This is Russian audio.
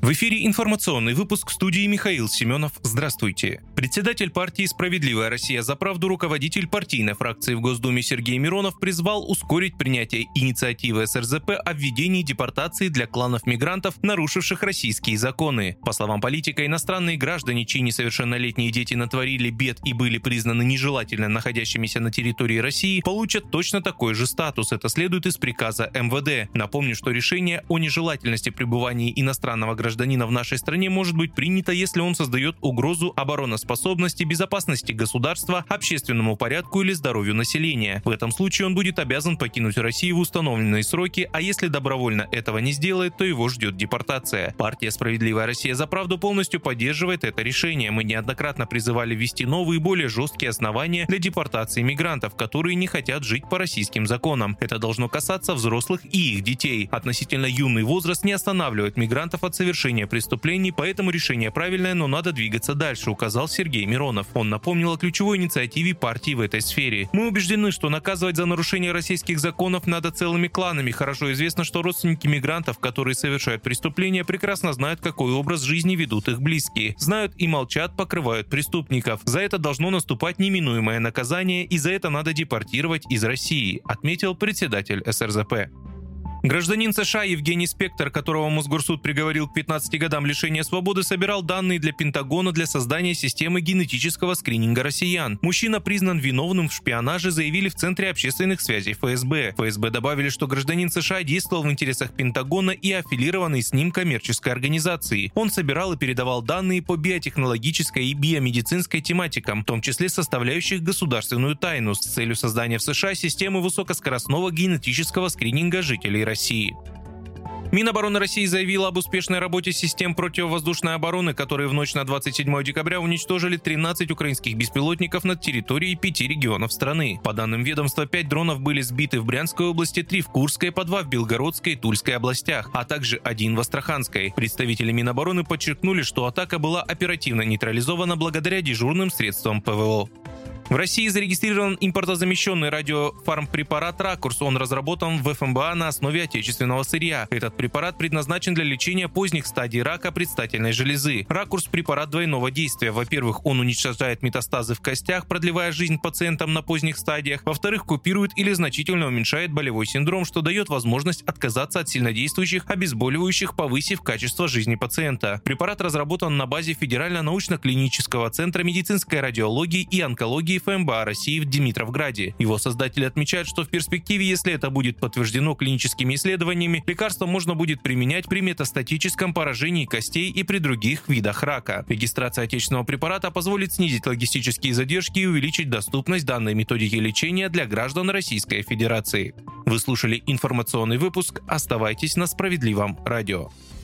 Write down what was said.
В эфире информационный выпуск, в студии Михаил Семенов. Здравствуйте. Председатель партии «Справедливая Россия за правду», руководитель партийной фракции в Госдуме Сергей Миронов призвал ускорить принятие инициативы СРЗП о введении депортации для кланов мигрантов, нарушивших российские законы. По словам политика, иностранные граждане, чьи несовершеннолетние дети натворили бед и были признаны нежелательно находящимися на территории России, получат точно такой же статус. Это следует из приказа МВД. Напомню, что решение о нежелательности пребывания иностранного гражданина в нашей стране может быть принято, если он создает угрозу обороноспособности, безопасности государства, общественному порядку или здоровью населения. В этом случае он будет обязан покинуть Россию в установленные сроки, а если добровольно этого не сделает, то его ждет депортация. Партия «Справедливая Россия за правду» полностью поддерживает это решение. Мы неоднократно призывали ввести новые, более жесткие основания для депортации мигрантов, которые не хотят жить по российским законам. Это должно касаться взрослых и их детей. Относительно юный возраст не останавливает мигрантов от совершения преступлений, поэтому решение правильное, но надо двигаться дальше, указал Сергей Миронов. Он напомнил о ключевой инициативе партии в этой сфере. Мы убеждены, что наказывать за нарушение российских законов надо целыми кланами. Хорошо известно, что родственники мигрантов, которые совершают преступления, прекрасно знают, какой образ жизни ведут их близкие. Знают и молчат, покрывают преступников. За это должно наступать неминуемое наказание, и за это надо депортировать из России, отметил председатель СРЗП. Гражданин США Евгений Спектор, которого Мосгорсуд приговорил к 15 годам лишения свободы, собирал данные для Пентагона для создания системы генетического скрининга россиян. Мужчина признан виновным в шпионаже, заявили в Центре общественных связей ФСБ. ФСБ добавили, что гражданин США действовал в интересах Пентагона и аффилированной с ним коммерческой организации. Он собирал и передавал данные по биотехнологической и биомедицинской тематикам, в том числе составляющих государственную тайну, с целью создания в США системы высокоскоростного генетического скрининга жителей России. Минобороны России заявила об успешной работе систем противовоздушной обороны, которые в ночь на 27 декабря уничтожили 13 украинских беспилотников над территорией 5 регионов страны. По данным ведомства, 5 дронов были сбиты в Брянской области, 3 в Курской, по 2 в Белгородской и Тульской областях, а также 1 в Астраханской. Представители Минобороны подчеркнули, что атака была оперативно нейтрализована благодаря дежурным средствам ПВО. В России зарегистрирован импортозамещенный радиофармпрепарат «Ракурс». Он разработан в ФМБА на основе отечественного сырья. Этот препарат предназначен для лечения поздних стадий рака предстательной железы. «Ракурс» – препарат двойного действия. Во-первых, он уничтожает метастазы в костях, продлевая жизнь пациентам на поздних стадиях. Во-вторых, купирует или значительно уменьшает болевой синдром, что дает возможность отказаться от сильнодействующих обезболивающих, повысив качество жизни пациента. Препарат разработан на базе Федерального научно-клинического центра медицинской радиологии и онкологии ФМБА России в Димитровграде. Его создатели отмечают, что в перспективе, если это будет подтверждено клиническими исследованиями, лекарство можно будет применять при метастатическом поражении костей и при других видах рака. Регистрация отечественного препарата позволит снизить логистические задержки и увеличить доступность данной методики лечения для граждан Российской Федерации. Вы слушали информационный выпуск. Оставайтесь на Справедливом радио.